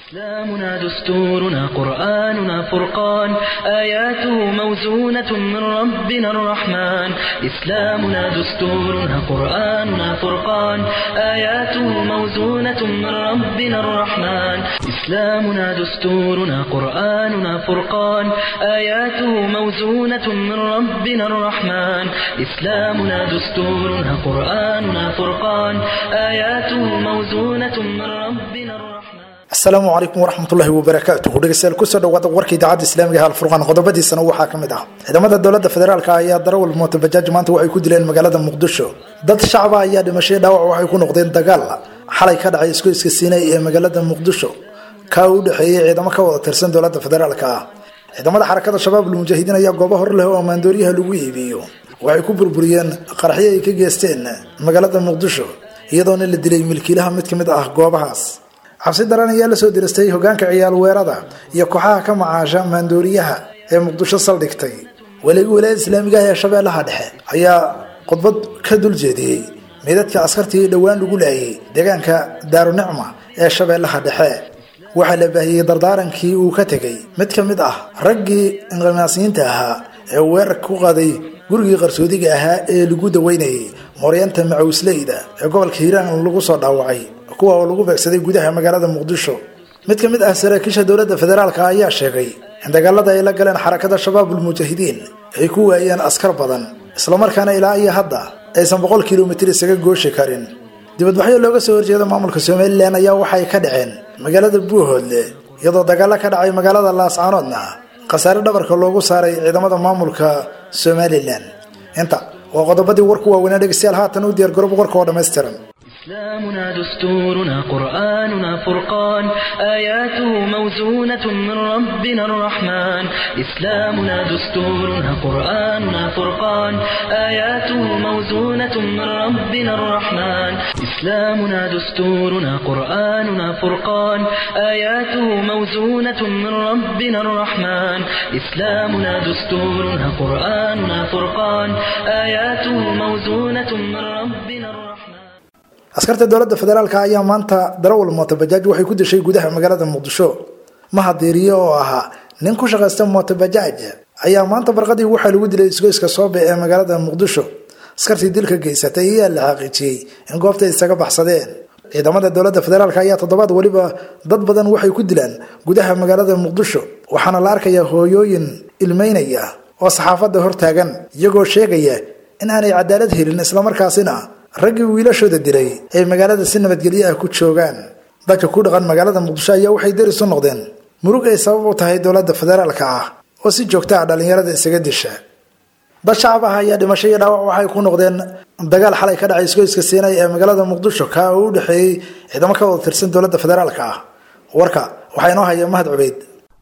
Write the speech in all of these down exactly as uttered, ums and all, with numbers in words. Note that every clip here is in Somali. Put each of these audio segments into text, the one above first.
إسلامنا دستورنا قرآننا فرقان آياته موزونة من ربنا الرحمن إسلامنا دستورنا قرآننا فرقان آياته موزونة من ربنا الرحمن إسلامنا دستورنا قرآننا فرقان آياته موزونة من ربنا الرحمن إسلامنا دستورنا قرآننا فرقان آياته موزونة من ربنا الرحمن. السلام عليكم ورحمة الله وبركاته. dhegeystayaal ku soo dhawaada warka idaacada Islaamiga ah Al-Furqaan qodobadiisana waxaa kamid ah ciidamada dawladda federaalka ayaa darawal mooto bajaaj maanta waxay ku dileen magaalada Muqdisho. Dad shacab ah ayaa dhimashay dhaawac waxay ku noqdeen dagaal xalay ka dhacay isku iska siinay ee magaalada Muqdisho ka u dhaxeeyay ciidamo ka wada tirsan dawladda federaalka ah. ciidamada xarakada shabaab al-mujaahidiin ayaa goobo hor leh oo maandooriyaha lagu iibiyo waxay ku burburiyeen qaraxyo ay ka geysteen magaalada Muqdisho iyadoo la dilay milkiilaha mid kamid ah goobahaas. xabsi daran ayaa la soo diristay hogaanka ciyaal weerada iyo kooxaha ka macaasha maandooriyaha ee Muqdisho saldhigtay. waliga wilaayada Islaamiga ah ee Shabeellaha Dhexe ayaa khudbad ka dul jeediyay meedadka askartii dhawaan lagu laayay deegaanka Daarunicma ee Shabeellaha Dhexe. waxaa la baahiyay dardaarankii uu ka tagay mid kamid ah raggii inqimaasiyiinta ahaa ee weerar ku qaaday gurigii qarsoodiga ahaa ee lagu daweynayay Mooryaanta Macuusleyda ee gobolka Hiiraan lagu soo dhaawacay kuwa oo lagu beegsaday gudaha magaalada Muqdisho. mid kamid ah saraakiisha dawladda federaalka ayaa sheegay in dagaalada ay la galeen xarakada shabaab al-mujaahidiin ay ku waayeen askar badan isla markaana ilaa iyo hadda aysan boqol kiiloomitir isaga gooshi karin. dibadbaxyo looga soo horjeedo maamulka Soomaaliland ayaa waxay ka dhaceen magaalada Buuhoodle iyadoo dagaal ka dhacay magaalada Laascaanoodna qasaare dhabarka loogu saaray ciidamada maamulka Soomaaliland. inta waa qodobadii warku waaweyn dhegeystayaal haatan u diyaar garoob warka oo dhameystiran. إسلامنا دستورنا قرآننا فرقان آياته موزونة من ربنا الرحمن إسلامنا دستورنا قرآننا فرقان آياته موزونة من ربنا الرحمن إسلامنا دستورنا قرآننا فرقان آياته موزونة من ربنا الرحمن إسلامنا دستورنا قرآننا فرقان آياته موزونة من ربنا الرحمن. askarta dawladda federaalka ayaa maanta darawal mooto bajaaj waxay ku dishay gudaha magaalada Muqdisho. mahadiriyo oo ahaa nin ku shaqeysta mooto bajaaj ayaa maanta barqadii waxa lagu dilay isgoyska Soobe ee magaalada Muqdisho. askartii dilka geysatay ayaa la xaqiijiyay in goobta isaga baxsadeen. ciidamada dawladda federaalka ayaa toddobaad waliba dad badan waxay ku dilaan gudaha magaalada Muqdisho waxaana la arkayaa hooyooyin ilmeynaya oo saxaafadda hor taagan iyagoo sheegaya in aanay cadaalad helin isla markaasina ragii wiilashooda diray ay magaalada si nabadgelyo ah ku joogaan. dadka ku dhaqan magaalada Muqdisho ayaa waxay deris u noqdeen murug ay sabab u tahay dawladda federaalka ah oo si joogto ah dhalinyarada isaga disha. dad shacab ah ayaa dhimashay iyo dhaawac waxay ku noqdeen dagaal xalay ka dhacay isgoyska Siinay ee magaalada Muqdisho ka u dhaxeeyay ciidamo ka wada tirsan dawladda federaalka ah. warka waxay noo hayeen Mahad Cubeyd.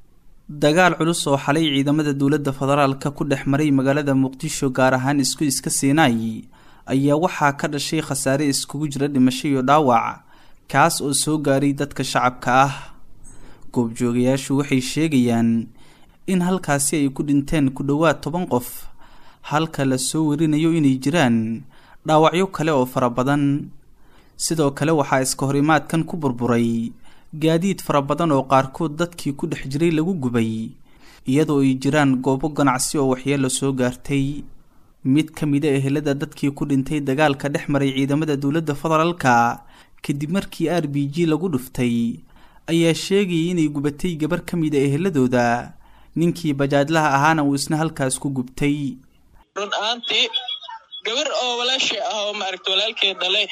dagaal culus oo xalay ciidamada dawladda federaalka ku dhex maray magaalada Muqdisho gaar ahaan isgoyska Siinay ayaa waxaa ka dhashay khasaare iskugu jira dhimasho iyo dhaawac kaas oo soo gaaray dadka shacabka ah. goobjoogayaashu waxay sheegayaan in halkaasi ay ku dhinteen ku dhawaad toban qof halka la soo warinayo inay jiraan dhaawacyo kale oo fara badan. sidoo kale waxaa iska horimaadkan ku burburay gaadiid fara badan oo qaarkood dadkii ku dhex jiray lagu gubay iyadoo ay jiraan goobo ganacsi oo waxyeello soo gaartay. mid ka mid ah ehelada dadkii ku dhintay dagaalka dhex maray ciidamada dawladda federaalka kadib markii R B G lagu dhuftay ayaa sheegay inay gubatay gabar ka mid ah eheladooda ninkii bajaadlaha ahaana uu isna halkaas ku gubtay. run ahaantii gabar oo walaashay ah oo maaragtay walaalkeed dhalay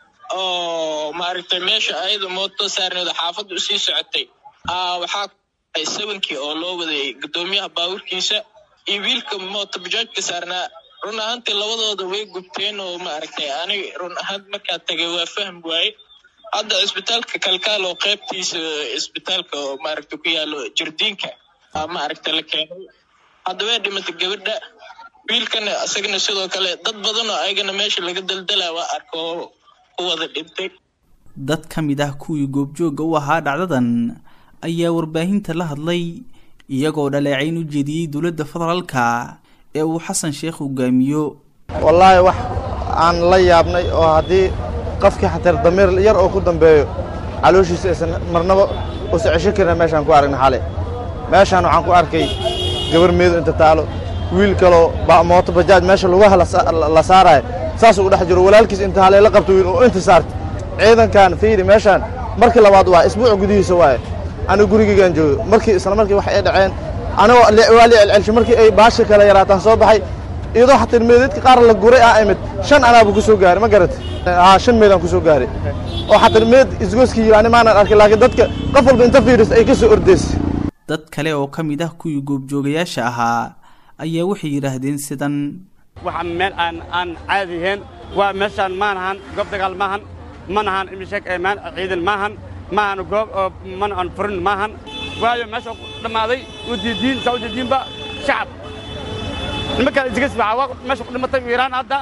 oo maaragtay meesha ayada mooto saarneed xaafadda u sii socotay ah waxaa ay sawankii oo loo waday gudoomiyaha baaburkiisa iyo wiilka mooto bajaajka saarnaa run ahaantii labadooda way gubteen oo maaragtay aniga run ahaan markaa tagay waa faham waayay. hadda isbitaalka kalkaal oo qaybtiisa isbitaalka oo maaragtay ku yaalo jardiinka maaragtay la keenay hadda way dhimatay gabadha wiilkana asagana sidoo kale dad badan oo ayagana meesha laga daldalaa waa arko ku wada dhintay. dad ka mid ah kuwii goobjooga u ahaa dhacdadan ayaa warbaahinta la hadlay iyagoo dhaleecayn u jeediyay dawladda federaalka ee uu Xasan Sheekh hogaamiyo. wallahi wax aan la yaabnay oo hadii qofkii xataa dameer yar oo ku dambeeyo calooshiisa aysan marnaba u socosho karin meeshaan ku aragnay xalay meeshaan waxaan ku arkay gabar meedo inta taalo wiil kaloo mooto bajaaj meesha lugaha la saarayo saasuu u dhex jiro walaalkiis inta halay la qabto wiil oo inta saartay ciidankan fiiri meeshaan markii labaad waa isbuuc gudihiisa waaye anigu gurigaygaan joogo markii isla markii wax ay dhaceen anigoo waa la celcelshay markii ay baasha kala yaraataan soo baxay iyadoo xataa meedadka qaar la guray ah imid shan anaabu ku soo gaaray ma garatay haa shan meedaan ku soo gaaray oo xataa meed isgooskii ani maanan arkay laakiin dadka qof walba inta fiiris ay ka soo ordaysay dad kale oo ka mid ah kuwii goobjoogayaasha ahaa ayaa waxay yidhaahdeen sidan waxa meel aan aan caadi ahayn waa meeshaan maanahan goob dagaal maahan manahan imsheek ee maan ciidan maahan maahan goob oo manahan furin maahan waayo meesha dhamaaday u diidiin soo diidiinba shacab nimanka isgas baa meesha ku dhimatay Iiraan hadda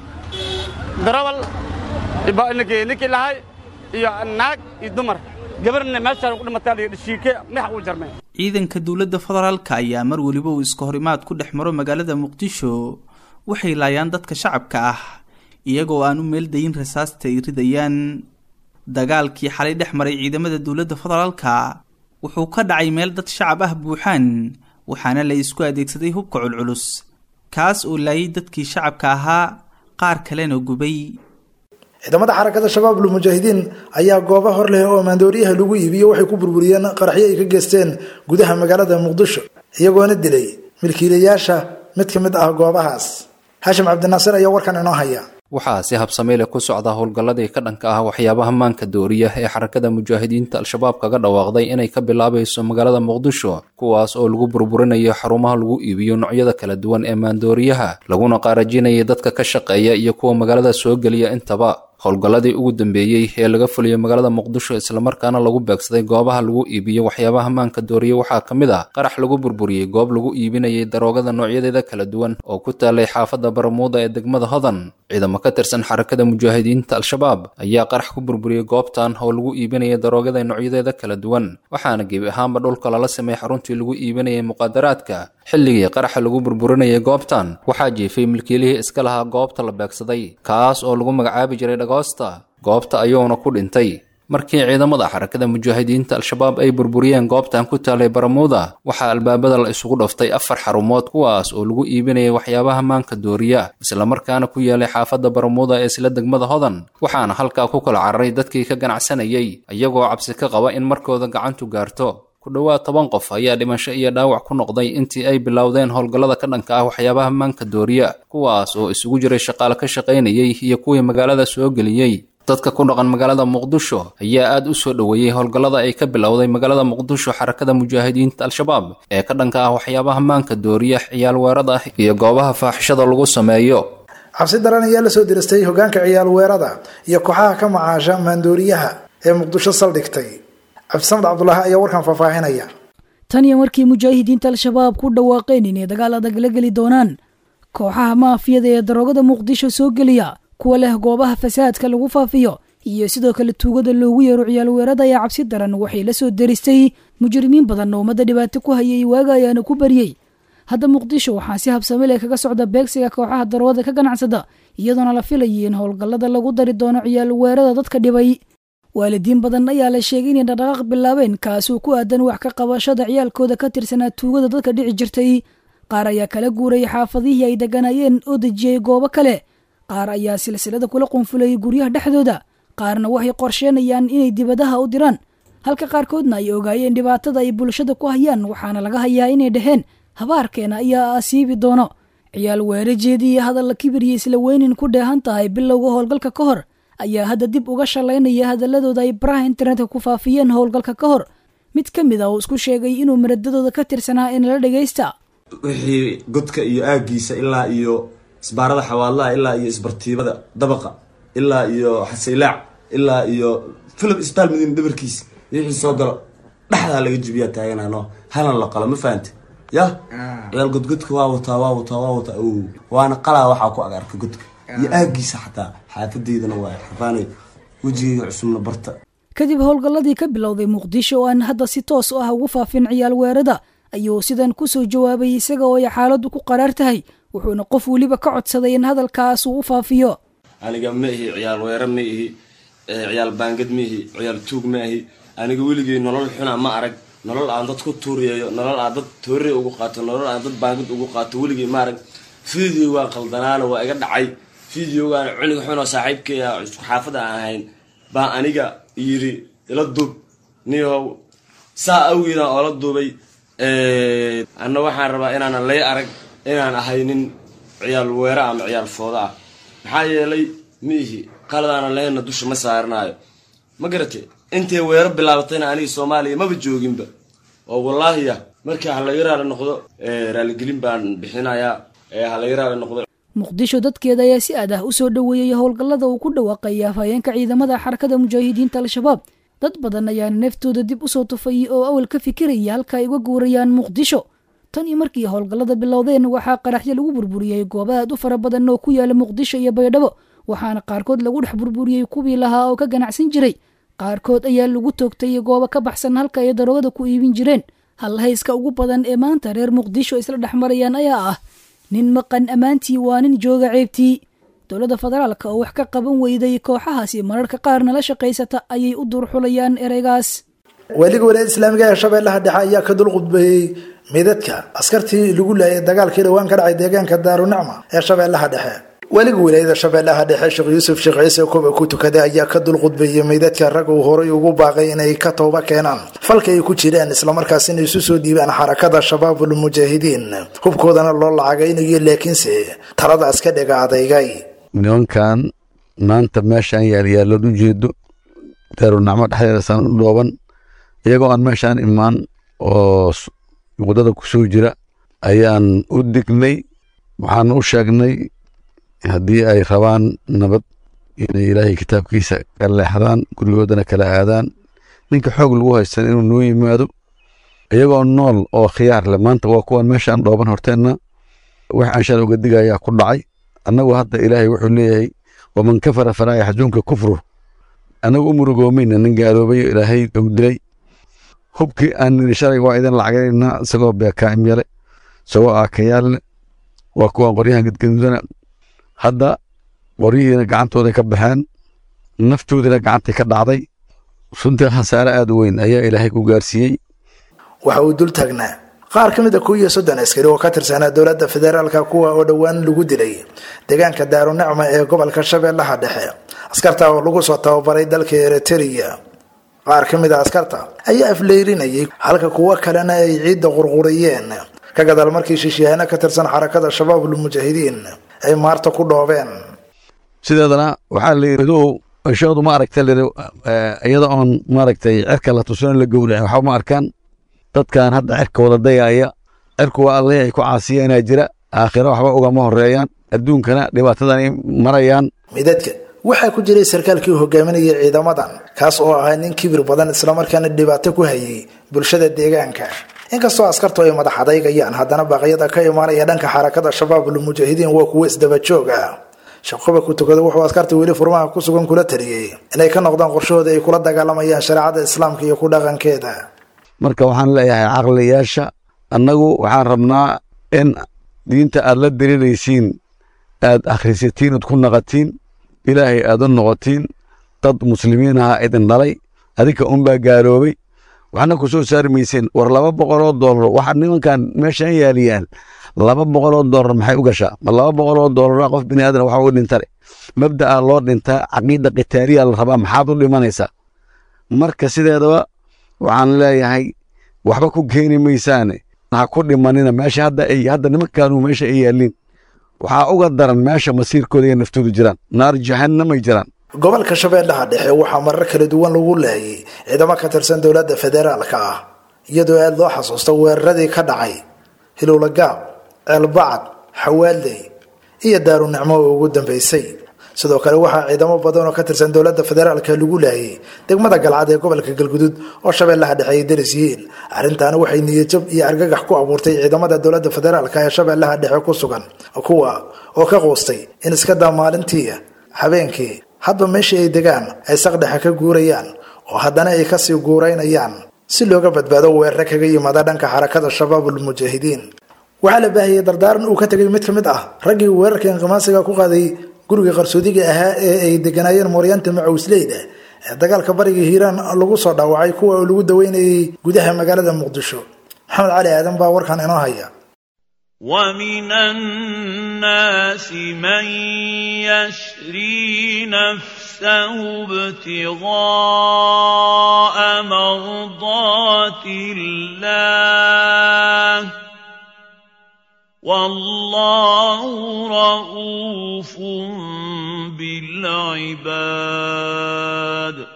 darawal ibaa inagii ninkii lahay iyo naag iyo dumar gabarna meesha ku dhimatay dhashiike max u jarmay ciidanka dawladda federaalka ayaa mar waliba uu iska horimaad ku dhex maro magaalada Muqdisho waxay laayaan dadka shacabka ah iyagoo aan u meel dayin rasaasta ay ridayaan dagaalkii xalay dhex maray ciidamada dawladda federaalka wuxuu ka dhacay meel dad shacab ah buuxaan waxaana la isku adeegsaday hubka culculus kaas oo laayay dadkii shacabka ahaa qaar kalena gubay ciidamada xarakada shabaab lu mujaahidiin ayaa goobo hor leh oo maandooriyaha lagu iibiyo waxay ku burburiyeen qaraxyo ay ka geysteen gudaha magaalada Muqdisho iyagoona dilay milkiilayaasha mid ka mid ah goobahaas Hashim Cabdinaasir ayaa warkan inoo haya waxaa si habsameel ku socda howlgalladii ka dhanka ah waxyaabaha maanka dooriya ee xarakada mujaahidiinta al-shabaab kaga dhawaaqday inay ka bilaabayso magaalada Muqdisho kuwaas oo lagu burburinayo xarumaha lagu iibiyo noocyada kala duwan ee maandooriyaha laguna qaarajinayo dadka ka shaqeeya iyo kuwa magaalada soo galiya intaba howlgalladii ugu dambeeyay ee laga fuliyo magaalada Muqdisho isla markaana lagu beegsaday goobaha lagu iibiyo waxyaabaha maanka dooriya waxaa kamid ah qarax lagu burburiyay goob lagu iibinayay daroogada noocyadeeda kala duwan oo ku taalay xaafadda Barmuuda ee degmada Hodan ciidamo ka tirsan xarakada mujaahidiinta al-shabaab ayaa qarax ku burburiyay goobtan oo lagu iibinayay daroogada noocyadeeda kala duwan waxaana gebi ahaanba dhulka lala sameeyay xaruntii lagu iibinayay muqaadaraadka xilligii qaraxa lagu burburinayay goobtan waxaa jiifay milkiilihii iska lahaa goobta la beegsaday kaas oo lagu magacaabi jiray dhagoosta goobta ayuuna ku dhintay markii ciidamada xarakada mujaahidiinta al-shabaab ay burburiyeen goobtan ku taalay Barmuuda waxaa albaabada la isugu dhaftay afar xarumood kuwaas oo lagu iibinayay waxyaabaha maanka dooriya isla markaana ku yeelay xaafadda Barmuuda ee isla degmada Hodan waxaana halkaa ku kala cararay dadkii ka ganacsanayay iyagoo cabsi ka qaba in markooda gacantu gaarto ku dhawaad toban qof ayaa dhimasho iyo dhaawac ku noqday intii ay bilowdeen howlgallada ka dhanka ah waxyaabaha maanka dooriya kuwaas oo isugu jiray shaqaale ka shaqaynayay iyo kuwii magaalada soo geliyay dadka ku dhaqan magaalada Muqdisho ayaa aad u soo dhaweeyay howlgallada ay ka bilowday magaalada Muqdisho xarakada mujaahidiinta al-shabaab ee ka dhanka ah waxyaabaha maanka dooriya ciyaal weerada iyo goobaha faaxishada lagu sameeyo cabsi daran ayaa la soo diristay hogaanka ciyaal weerada iyo kooxaha ka macaasha maandooriyaha ee Muqdisho saldhigtay Abdulsamad Abdullah ayaa warkan faahfaahinaya tan iyo markii mujaahidiinta al-shabaab ku dhawaaqeen inay dagaal adag la gali doonaan kooxaha maafiyada ee daroogada Muqdisho soo geliya kuwa leh goobaha fasaadka lagu faafiyo iyo sidoo kale tuugada loogu yeero ciyaal weerada ayaa cabsi daran waxay la soo diristay mujrimiin badan oo umada dhibaato ku hayay waaga ayaana ku bariyay hadda Muqdisho waxaa si habsami leh kaga socda beegsiga kooxaha daroogada ka ganacsada iyadoona la filayay in howlgallada lagu dari doono ciyaal weerada dadka dhibay waalidiin badan ayaa la sheegay in dhaqaaq bilaabeen kaas oo ku aadan wax ka qabashada ciyaalkooda ka tirsanaa tuugada dadka dhici jirtay qaar ayaa kala guuray xaafadihii ay deganayeen oo dejiyay goobo kale qaar ayaa silsilada kula qunfulay guryaha dhexdooda qaarna waxay qorsheenayaan inay dibadaha u diraan halka qaarkoodna ay ogaayeen dhibaatada ay bulshada ku hayaan waxaana laga hayaa inay dhaheen habaarkeena ayaa asiibi doono ciyaal weerajeedii iyo hadal la kibiriyay isla weynin ku dheehan tahay bilowga howlgalka ka hor ayaa hadda dib uga shalaynaya hadaladooda ay baraha internetka ku faafiyeen howlgalka ka hor mid ka mid ah oo isku sheegay inuu maradadooda ka tirsanaa in la dhagaysta wixii godka iyo aagiisa ilaa iyo isbaarada xawaalaha ilaa iyo isbartiibada dabaqa ilaa iyo xasaylaac ilaa iyo film isbitaal madiina dhabarkiisa wixii soo galo dhaxdaa laga jibiyaa taaganano halan la qalo ma fahante ya ciyaal godgodka waa wataa waa wataa waa wataa waana qalaa waxaa ku agarka godka iyo aagiisa xataa xaafadeydana waa xafaanay wejigayga cusubna barta kadib howlgalladii ka bilowday Muqdisho oo aan hadda si toos ah ugu faafin ciyaal weerada ayuu sidan ku soo jawaabay isaga oo ay xaaladdu ku qaraar tahay wuxuuna qof waliba ka codsaday in hadalkaas uu faafiyo aniga ma ihi ciyaal weerar ma ihi ciyaal baangad mihi ciyaal tuug maahi aniga weligay nolol xuna ma arag nolol aan dad ku tuuriyeeyo nolol aan dad toore ugu qaato nolol aan dad baangad ugu qaato weligay ma arag video waa qaldanaana waa iga dhacay videogaan cuniga xun oo saaxiibkaya isku xaafada aan ahayn baa aniga yiri ila dub niyo saa awgeeda oo la dubay ee anna waxaan rabaa inaan lay arag inaan ahaynin ciyaal weera ama ciyaal fooda ah maxaa yeelay mihi qaladana leena dusha ma saarnaayo ma garatay intee weera bilaabatayna aniga Soomaaliya ma joogin-ba oo wallahi markii hal yaraal noqdo ee raali gelin baan bixinayaa ee hal yaraal noqdo muqdisho dadkeeda ayaa si aad ah u soo dhaweeyay howlgallada uu ku dhawaaqay afhayeenka ciidamada xarakada mujaahidiinta al-shabaab dad badan ayaa neeftooda dib u soo tufay oo awal ka fikiraya halka ay uga guurayaan muqdisho tan iyo markii howlgallada bilowdeen waxaa qaraxyo lagu burburiyay goobaha aad u fara badan oo ku yaala muqdisho iyo baydhabo waxaana qaarkood lagu dhex burburiyay kuwii lahaa oo ka ganacsan jiray qaarkood ayaa lagu toogtay goobo ka baxsan halka ay daroogada ku iibin jireen hal hayska ugu badan ee maanta reer muqdisho isla dhexmarayaan ayaa ah nin maqan ammaantii waa nin jooga ceebtii dowladda federaalka oo wax ka qaban weyday kooxahaasi mararka qaarna la shaqaysata ayay u durxulayaan ereygaas weliga walaayada islaamiga ee shabeellaha dhexe ayaa ka dul qudbeeyey meedadka askartii lagu laayay dagaalkii dhawaan ka dhacay deegaanka daarunicma ee shabeellaha dhexe weliga walaayada shabeellaha dhexe sheekh yuusuf sheekh ciise kuba ku tukaday ayaa ka dul qudbeeyey meedadka rag uu horay ugu baaqay inay ka tooba keenaan falka ay ku jiraan islamarkaasina isu soo dhiibaan xarakada shabaabul mujaahidiin hubkoodana loo lacagaynayo laakiinse taladaas ka dhiga adeygay nimankan maanta meeshaan yaalyaalo u jeedo daarunacmo dhexdeeda san u dhooban iyagoo aan meeshaan imaan oo wadada ku soo jira ayaan u dignay waxaan u sheegnay haddii ay rabaan nabad inay ilaahay kitaabkiisa ka leexdaan gurigoodana kala aadaan ninka xoog lagu haystan inuu noo yimaado iyagoo nool oo khiyaar leh maanta waa kuwan meeshaan dhooban horteenna wax aan shan uga digayaa ku dhacay annagu hadda ilaahay wuxuu leeyahay waman kafara falaa yaxzunka kufru annagu u murugoomayna nin gaaloobay ilaahay u dilay hubkii aan niri shalay waa idin lacagaynaa isagoo beekaa'im yale isagoo aakayaal leh waa kuwan qoryahan gadgadudana hadda qoryihiina gacantooday ka baxeen naftoodina gacantay ka dhacday runtii khasaare aad u weyn ayaa ilaahay ku gaarsiiyey waxa uu dul taagnaa qaar ka mid a kuw iyo soddon askari oo ka tirsanaa dowladda federaalka kuwa oo dhowaan lagu dilay deegaanka daarunicma ee gobolka shabeellaha dhexe askarta oo lagu soo tababaray dalka eritrea qaar ka mid a askarta ayaa afleyrinayay halka kuwo kalena ay ciidda qurquriyeen ka gadaal markii shishiyaano ka tirsan xarakada shabaabul mujaahidiin ay maarta ku dhoobeen sideedana waxaa la yidhi shoodu ma aragta iyada oon maaragtay cirka la tusan la gowraca waxba ma arkaan dadkan hadda cirka wada dayaya cirku waa alleh ay ku caasiyanaa jira aakhiro waxba ugama horeeyaan adduunkana dhibaatadan ay marayaan midadka waxaa ku jiray sarkaalkii hogaaminayay ciidamadan kaas oo ahaa nin kibir badan islamarkaana dhibaato ku hayay bulshada deegaanka inkastoo askartu ay madax adeygayaan haddana baaqyada ka imaanaya dhanka xarakada shabaabul mujaahidiin waa kuwo isdaba joog ah shaqoba ku tukada wuxuu askarta weli furmaha ku sugan kula taliyey inay ka noqdaan qorshahooda ay kula dagaalamayaan shareecada islaamka iyo ku dhaqankeeda marka waxaan leeyahay caqliyaasha annagu waxaan rabnaa in diinta aad la daliilaysiin aad akhrisatiin ood ku naqatiin ilaahay aad u noqotiin dad muslimiin aha idin dhalay adinka unbaa gaaloobay waxna ku soo saari mayseen war laba boqoloo doolar waxa nimankan meeshaan yaaliyaan laba boqoloo doolar maxay u gashaa ma laba boqoloo doolar qof bini aadan waxa u dhintare mabda'a loo dhintaa caqiida qitaaliya la rabaa maxaad u dhimanaysaa marka sideedaba waxaan leeyahay waxba ku keeni maysaane ha ku dhimanina meesha hadda ay hadda nimankaanu meesha ay yaaliin waxaa uga daran meesha masiirkooda iyo naftoodu jiraan naar jahannamay jiraan gobolka shabeellaha dhexe waxaa marar kala duwan lagu laayay ciidamo ka tirsan dowladda federaalka ah iyadoo aad loo xasuusta weeraradii ka dhacay hilowlagaab ceelbacad xawaaley iyo daarunicmo oo ugu dambeysay sidoo kale waxaa ciidamo badan oo ka tirsan dowladda federaalka lagu laayay degmada galcad ee gobolka galgudud oo shabeellaha dhexe ay daris yihiin arrintaana waxay niyadjab iyo argagax ku abuurtay ciidamada dowladda federaalka ee shabeellaha dhexe ku sugan kuwa oo ka quustay in iska daa maalintii habeenkii hadba meeshii ay degaan ay saqdhexa ka guurayaan oo haddana ay kasii guuraynayaan si looga badbaado weerare kaga yimaada dhanka xarakada shabaabul mujaahidiin waxaa la baahiyey dardaaran uu ka tegay mid ka mid ah raggii weerarka inqimaasiga ku qaaday guriga qarsoodiga ahaa ee ay deganaayeen mooryaanta macawisleyda ee dagaalka bariga hiiraan lagu soo dhaawacay kuwa lagu daweynayay gudaha magaalada muqdisho. maxamed cali aadan baa warkan inoo haya. ومن الناس من يشري نفسه ابتغاء مرضات الله والله رؤوف بالعباد.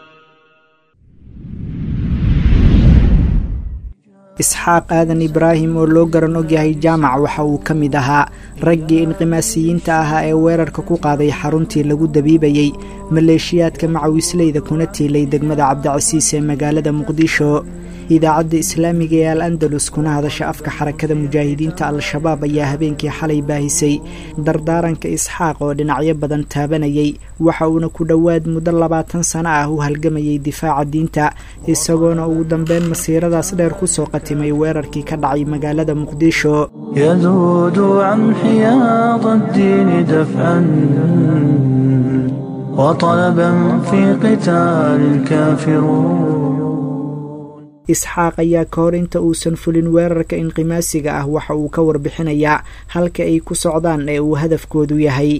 isxaaq aadan ibraahim oo loo garan ogyahay jaamac waxa uu ka mid ahaa raggii inqimaasiyiinta ahaa ee weerarka ku qaaday xaruntii lagu dabiibayey maleeshiyaadka macawisleyda kuna tiilay degmada cabdicasiis ee magaalada muqdisho. idaacadda islaamiga ee al andalus kuna hadasha afka xarakada mujaahidiinta al-shabaab ayaa habeenkii xalay baahisay dardaaranka isxaaq oo dhinacyo badan taabanayay. waxa uuna ku dhowaad muddo labaatan sano ah u halgamayay difaaca diinta, isagoona ugu dambeyn masiiradaas dheer ku soo qatimay weerarkii ka dhacay magaalada muqdisho. يذود عن حياض الدين دفعا وطلبا في قتال الكافرون. isxaaq ayaa ka hor inta uusan fulin weerarka inqimaasiga ah waxa uu ka warbixinayaa halka ay ku socdaan ee uu hadafkoodu yahay.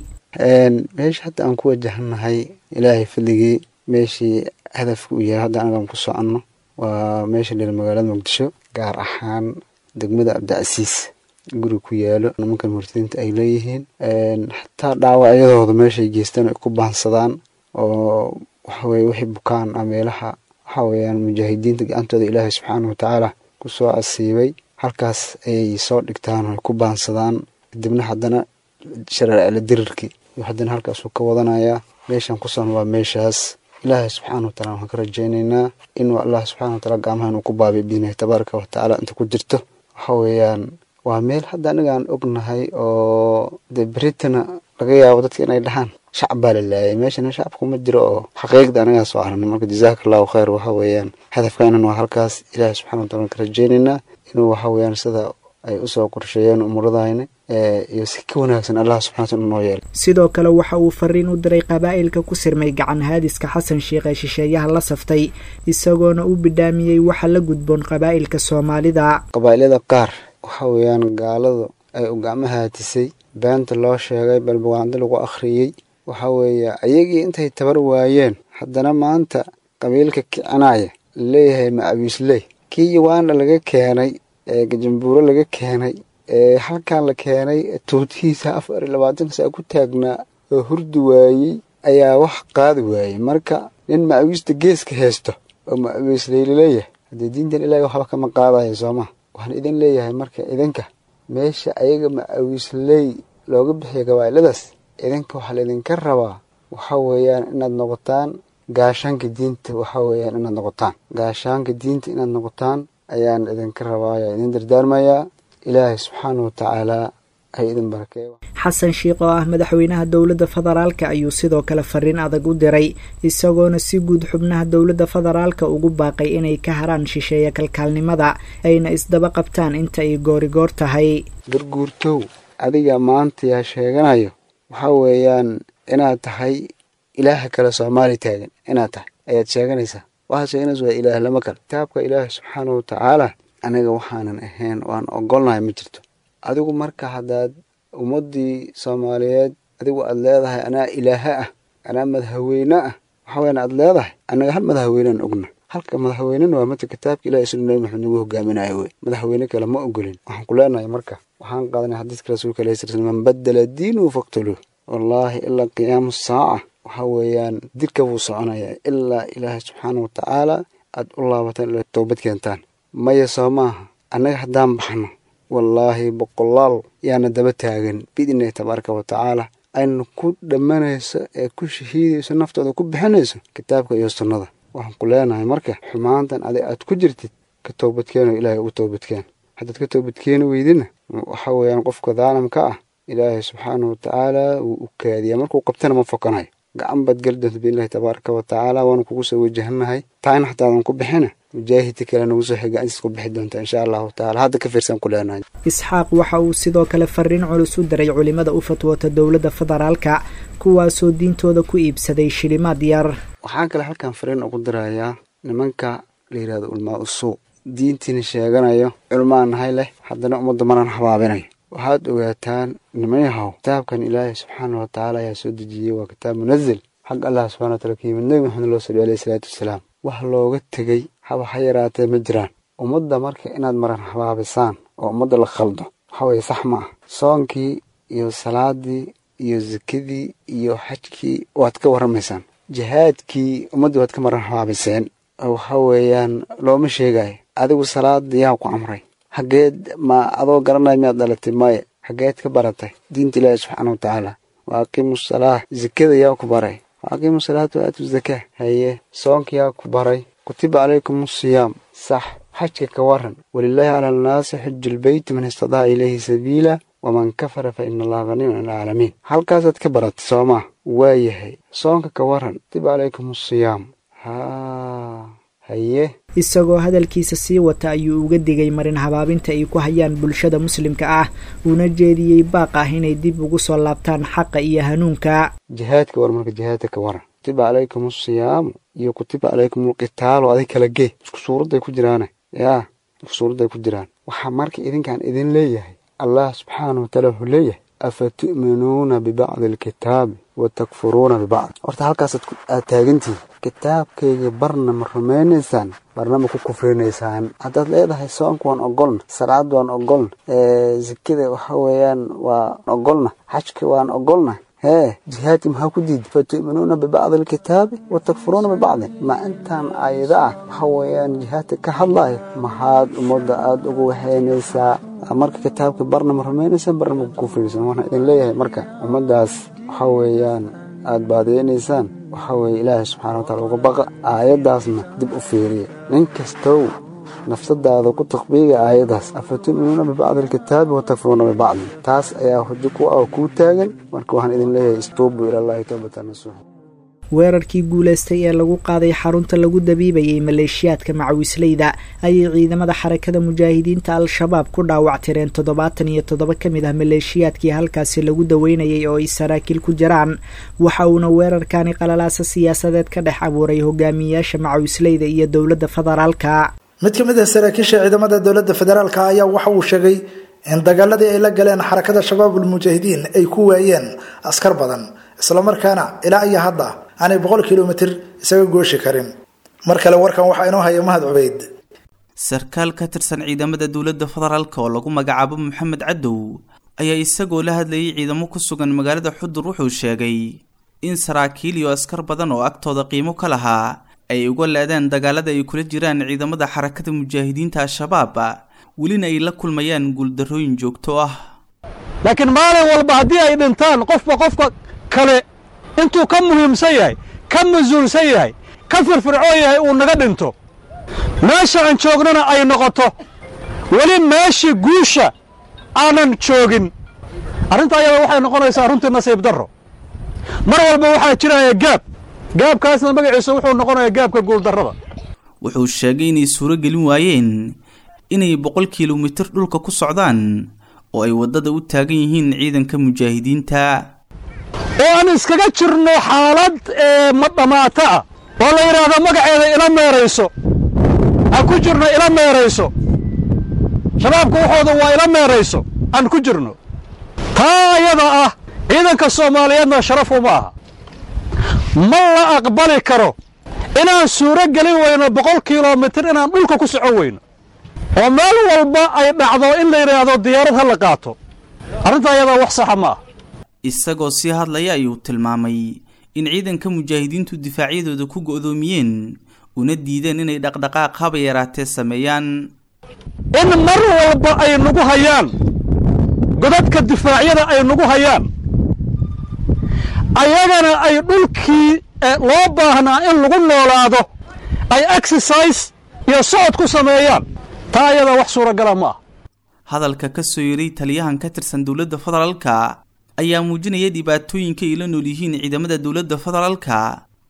meesha hadda aan ku wajahannahay ilaahay fadligii meeshii hadafku u yahay hadda anagaan ku soconno waa meesha dheer magaalada muqdisho, gaar ahaan degmada cabdicasiis guri ku yaalo nimanka murtadiinta ay leeyihiin. xataa dhaawacyadooda meeshay geystaan ay ku baansadaan oo waxaweye wixii bukaan ah meelaha waxa weeyaan mujaahidiinta gacantooda ilaahay subxaanahu watacaala ku soo asiibay halkaas ayay soo dhigtaan oo ku baansadaan. kadibna haddana shareecada dirirkii iyo haddana halkaasuu ka wadanayaa. meeshan ku socon waa meeshaas. ilaahay subxaanahu wataala waxaan ka rajaynaynaa inuu allah subxaanahu wataala gacmaha inuu ku baabiyo biidnihi tabaaraka watacaala inta ku jirto. waxa weeyaan waa meel hadda anigaan ognahay oo dee beritana laga yaabo dadka inay dhahaan shacab baa la laayay meeshana shacabku ma jiro oo xaqiiqda anagaa soo aragna. marka jazaaka allahu khayr. waxa weeyaan hadafkeenan waa halkaas. ilaahay subxaanahu wataala ka rajaynaynaa inuu waxa weeyaan sida ay usoo qorsheeyeen umuuradayna iyo si ka wanaagsan allah subxaanahu wataala noo yeelo. sidoo kale waxa uu fariin u diray qabaa'ilka ku sirmay gacan haadiska xasan sheekh ee shisheeyaha la saftay, isagoona u bidhaamiyey waxa la gudboon qabaa'ilka soomaalida. qabaa'ilada qaar waxa weeyaan gaaladu ay u gacmahaatisay beenta loo sheegay balbugaanda lagu akhriyey. waxa weeye ayagii intay tabar waayeen haddana maanta qabiilka kicinaya laleeyahay macawiisley kii yawaana laga keenay ee gajambuuro laga keenay ee halkan la keenay tuutihiisa afar iyo labaatan saa ku taagnaa oo hurdi waayey ayaa wax qaadi waayey. marka nin macawiista geeska haysto oo macawiisley laleeyahay haddii diintan ilaahay waxba kama qaadayo sooma. waxaan idin leeyahay marka idinka meesha ayaga macawiisley looga bixiya gabaa'iladaas idinka waxaa laydinka rabaa waxa weeyaan inaad noqotaan gaashaanka diinta. waxa weeyaan inaad noqotaan gaashaanka diinta inaad noqotaan ayaan idinka rabaa, ayaa idin dardaarmayaa. ilaahay subxaanahu watacaala hay idin barakeeyo. xasan sheekh oo ah madaxweynaha dowladda federaalka ayuu sidoo kale fariin adag u diray, isagoona si guud xubnaha dowladda federaalka ugu baaqay inay ka haraan shisheeya kalkaalnimada ayna isdaba qabtaan inta ay goorigoor tahay. garguurtow adiga maanta yaa sheeganayo waxa weeyaan inaad tahay ilaaha kale soomaali taagan inaad tahay ayaad sheeganaysaa. waxaad sheeganaysa waa ilaah lama kale. kitaabka ilaahay subxaanahu watacaala aniga waxaanan ahayn waan ogolnahay ma jirto. adigu marka haddaad ummaddii soomaaliyeed adigu aad leedahay anaa ilaaha ah anaa madaxweyne ah waxa weeyaan aad leedahay anaga hal madaxweynaan ogna. halka madaxweynena waa mata kitaabka ilaahay sunu nabi maxamed nagu hogaaminayo wey. madaxweyne kale ma ogolin. waxaan ku leenahay marka waxaan qaadanay xadiiska rasuulka alayhi salatu wasallam man badala diinuhu faqtuluuh. wallaahi ilaa qiyaamu saaca waxa weeyaan dilka buu soconayaa ilaa ilaahay subxaanahu watacaala aad u laabataan ilaa toobad keentaan. maya soo maaha annaga haddaan baxno wallaahi boqolaal yaana daba taagan biidnillahi tabaaraka watacaala ayna ku dhammanayso ee ku shahiidayso naftooda ku bixinayso kitaabka iyo sunnada. waxaan ku leenahay marka xumaantan adig aad ku jirtid ka toobadkeeno ilaahay ugu toobadkeen. haddaad ka toobadkeeni weydina waxa weeyaan qofka daalimka ah ilaahay subxaanahu watacaala wuu u kaadiyaa markuu qabtana ma fokanayo. gacan baad geli doonta biidnillahi tabaaraka watacaala waana kugu soo wajahanahay taayna xataadan ku bixina mujaahidka kale nagu soo xiga intaas ku bixi doonta insha allahu tacaala hadda ka fiirsan ku leenahay isxaaq waxa uu sidoo kale fariin culus u diray culimada u fatwoota dowladda federaalka kuwaasoo diintooda ku iibsaday shilimaad yar waxaan kale halkan fariin ugu dirayaa nimanka la yidhahdo ulmaa usuu diintiina sheeganayo culmaan nahay leh haddana ummadda manan habaabinayo waxaad ogaataan nimayahow kitaabkan ilaahay subxaana wa tacaala ayaa soo dejiyey waa kitaab munazil xag allah subxana wa taala ka yimid nebi maxamed loo saliy alayhi salaatu wasalaam wax looga tegey haba ha yaraatee ma jiraan ummadda marka inaad maran habaabisaan oo ummadda la khaldo waxa weeye sax ma ah soonkii iyo salaadii iyo zakadii iyo xajkii waad ka warramaysaan jihaadkii ummaddii waad ka maran habaabiseen waxa weeyaan looma sheegayo adigu salaada yaa ku amray xageed ma adoo garanaya miyaad dhalatay maya xageed ka baratay diinta ilaahi subxaana wa tacaala wa aqiimu salaah zakada yaa ku baray wa aqiimu salaata wa aatu zakaa haye soonka yaa ku baray kutiba calaykum asiyaam sax xajka ka waran walilaahi cala annaasi xiju lbeyti man istadaca ilayhi sabiila waman kafara fa ina allaha ganiyun can alcaalamiin halkaasaad ka baratay soomaa waayahay soonka ka waran kutiba calaykum asiyaam haa haye isagoo hadalkiisa sii wata ayuu uga digay marin habaabinta ay ku hayaan bulshada muslimka ah uuna jeediyey baaq ah inay dib ugu soo laabtaan xaqa iyo hanuunka jihaadka war marka jihaadka ka waran kutiba calaykum asiyaamu iyo kutiba calaykum alqitaalu adig kala gee isku suuradday ku jiraane yaa isku suuradday ku jiraan waxaa marka idinkaan idin leeyahay allah subxaana wa taala wuxuu leeyahay afa tu'minuuna bibacdi alkitaabi wa takfuruuna bibacd horta halkaasaad aad taagantihin kitaabkayga barna ma rumaynaysaan barna ma ku kufrinaysaan haddaad leedahay soonka waan ogolna salaad waan ogolna zakada waxa weeyaan waan ogolna xajka waan ogolna hee jihaadki maxaa ku diiday fatu'minuuna bibacdi alkitaabi wa takfuruuna bibacdin ma intaan aayada ah waxa weeyaan jihaadka ka hadlayo maxaad ummadda aada ugu waxeynaysaa marka kitaabka barna ma rumaynaysaan barna ma ku kufrinaysaan waxaan idin leeyahay marka ummaddaas waxa weeyaan aada baadiyeynaysaan waxa weeye ilaahay subxaana wa taala uga baqa aayaddaasna dib u fiiriya nin kastow nafsadaada ku taqbiiga aayadaas afatu'minuuna bibacdi alkitaabi wa takfuruuna bibacdin taas ayaa hujo ku ah kuu taagan marka waxaan idin leeyahay istuubu ilallaahi towbatan nasuuxa weerarkii guulaystay ee lagu qaaday xarunta lagu dabiibayay maleeshiyaadka macawisleyda ayay ciidamada xarakada mujaahidiinta al-shabaab ku dhaawactireen toddobaatan iyo toddoba ka mid ah maleeshiyaadkii halkaasi lagu daweynayay oo ay saraakiil ku jiraan waxa uuna weerarkani qalalaasa siyaasadeed ka dhex abuuray hogaamiyayaasha macawisleyda iyo dowladda federaalka mid ka mid ah saraakiisha ciidamada dowladda federaalka ayaa waxa uu sheegay in dagaaladii ay la galeen xarakada shabaabul mujaahidiin ay ku waayeen askar badan islamarkaana ilaa iyo hadda aanay boqol kilomitir isaga gooshi karin mar kale warkan waxaa inoo haya mahad cubeyd sarkaal ka tirsan ciidamada dowladda federaalka oo lagu magacaabo maxamed cadow ayaa isagoo la hadlayay ciidamo ku sugan magaalada xudur wuxuu sheegay in saraakiil iyo askar badan oo agtooda qiimo ka lahaa ay uga leedeen dagaalada ay kula jiraan ciidamada xarakada mujaahidiinta al-shabaab welina ay la kulmayaan guuldarrooyin joogto ah laakiin maalin walba haddii ay dhintaan qofba qofka kale intuu ka muhiimsan yahay ka mas-uulsan yahay ka firfircoon yahay uu naga dhinto meesha aan joognana ay noqoto weli meeshii guusha aanan joogin arrinta ayada waxay noqonaysaa runtii nasiib darro mar walba waxaa jiraya gaab gaabkaasna magaciisa wuxuu noqonayaa gaabka guuldarrada wuxuu sheegay inay suuro gelin waayeen inay boqol kilomitir dhulka ku socdaan oo ay waddada u taagan yihiin ciidanka mujaahidiinta oo aan iskaga jirno xaalad ee madhamaata ah oo la yidhaahdo magaceeda ila meerayso aan ku jirno ila meerayso shabaabka waxooda waa ila meerayso aan ku jirno taa ayada ah ciidanka soomaaliyeedna sharaf uma aha ma la aqbali karo inaan suuro gelin weyno boqol kilomitir inaan dhulka ku socon weyno oo meel walba ay dhacdo in la yidhaahdo diyaarad ha la qaato arrinta ayada wax saxa ma ah isagoo sii hadlaya ayuu tilmaamay in ciidanka mujaahidiintu difaacyadooda ku go'doomiyeen una diideen inay dhaqdhaqaaq haba yaraatee sameeyaan in mar walba ay nagu hayaan godadka difaacyada ay nagu hayaan ayagana ay dhulkii loo baahnaa in lagu noolaado ay exercise iyo socod ku sameeyaan taa ayada wax suuragala ma ah hadalka ka soo yeray taliyahan ka tirsan dowladda federaalka ayaa muujinaya dhibaatooyinka ay la nool yihiin ciidamada dowladda federaalka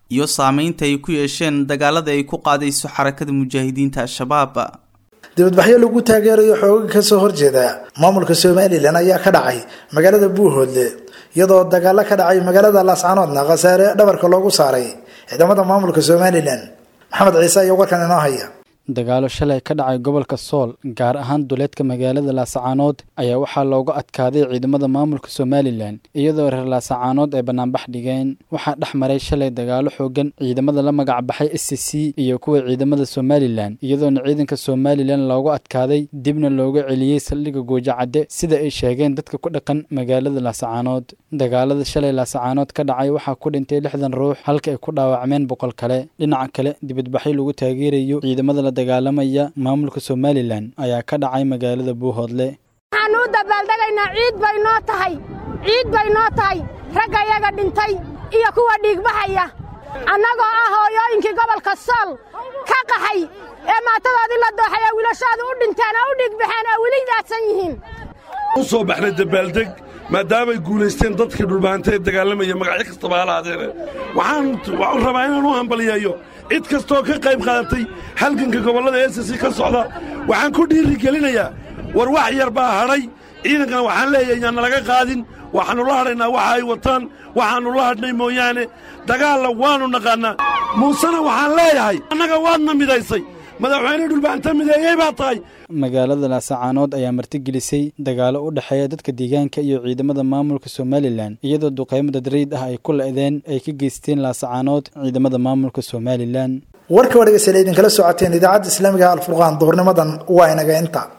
iyo saameynta ay ku yeesheen dagaalada ay ku qaadayso xarakada mujaahidiinta al-shabaab. dibadbaxyo lagu taageerayo xooga ka soo horjeeda maamulka Somaliland ayaa ka dhacay magaalada Buuhoodle iyadoo dagaalo ka dhacay magaalada Laascaanoodna khasaare dhabarka loogu saaray ciidamada maamulka Somaliland. Maxamed Ciise ayaa warkan inoo haya. dagaalo shalay ka dhacay gobolka Sool gaar ahaan duleedka magaalada Laascaanood ayaa waxaa looga adkaaday ciidamada maamulka Somaliland iyadoo reer Laascaanood ay banaanbax dhigeen. waxaa dhexmaray shalay dagaalo xoogan ciidamada la magac baxay S C C iyo kuwa ciidamada Somaliland iyadoo ciidanka Somaliland looga adkaaday dibna looga celiyay saldhigga Goojacade sida ay sheegeen dadka ku dhaqan magaalada Laascaanood. dagaalada shalay Laascaanood ka dhacay waxaa ku dhintay lixdan ruux halka ay ku dhaawacmeen boqol kale. dhinaca kale dibadbaxyo lagu taageerayo ciidamada la dagaalamaya maamulka Somaliland ayaa ka dhacay magaalada Buuhoodle. waxaan u dabaaldagaynaa ciid bay noo tahay ciid bay noo tahay ragga iyaga dhintay iyo kuwa dhiigbaxaya annagoo ah hooyooyinkii gobolka Sool ka qaxay ee maatadoodii la dooxay ee wiilashooda u dhinteen oo u dhiigbaxeen oo weli daadsan yihiin u soo baxnay dabaaldeg maadaama ay guulaysteen dadkii dhulbaantay ee dagaalamaya magacyo kastaba ha lahaadeen waxaan waxaan rabaa inaan u hambaliyeeyo cid kastoo ka qayb qaadatay halganka gobollada S C ka socda. waxaan ku dhiirigelinayaa war wax yar baa hadhay ciidankan waxaan leeyahay yaan laga qaadin waxaanu la hadhaynaa waxa ay wataan waxaanu la hadhnay mooyaane dagaalla waanu naqaanaa. muusena waxaan leeyahay annaga waadna midaysay madaxweyne dhulbaanta mideeyey baa tahay. magaalada Laascaanood ayaa martigelisay dagaalo u dhaxeeya dadka deegaanka iyo ciidamada maamulka Somaliland iyadoo duqeymo dadreed ah ay ku leedeen ay ka geysteen Laascaanood ciidamada maamulka Somaliland. warka wargeysa leedin kala socoteen idaacadda Islaamiga Al Furqaan duhurnimadan waa inaga inta